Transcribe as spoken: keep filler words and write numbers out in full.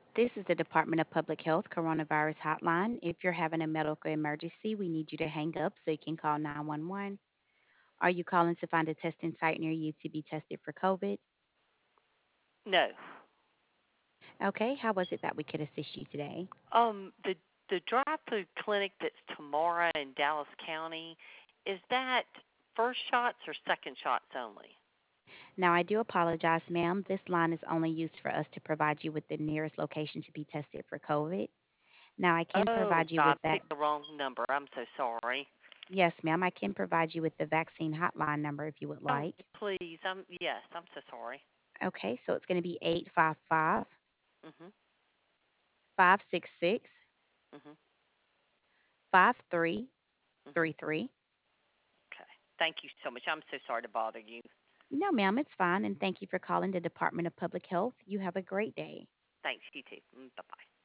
This is the Department of Public Health coronavirus hotline. If you're having a medical emergency, we need you to hang up so you can call nine one one. Are you calling to find a testing site near you to be tested for COVID? No. Okay, how was it that we could assist you today? Um, the the drive-through clinic that's Tamara in Dallas County, is that first shots or second shots only? Now, I do apologize, ma'am. This line is only used for us to provide you with the nearest location to be tested for COVID. Now, I can Oh, provide you I with that. picked the wrong number. I'm so sorry. Yes, ma'am, I can provide you with the vaccine hotline number if you would Oh, like. please. I'm yes. I'm so sorry. Okay, so it's going to be eight five five, Mhm. five six six, Mhm. five three Mhm. three three. Okay. Thank you so much. I'm so sorry to bother you. No, ma'am, it's fine. And thank you for calling the Department of Public Health. You have a great day. Thanks. You too. Bye bye.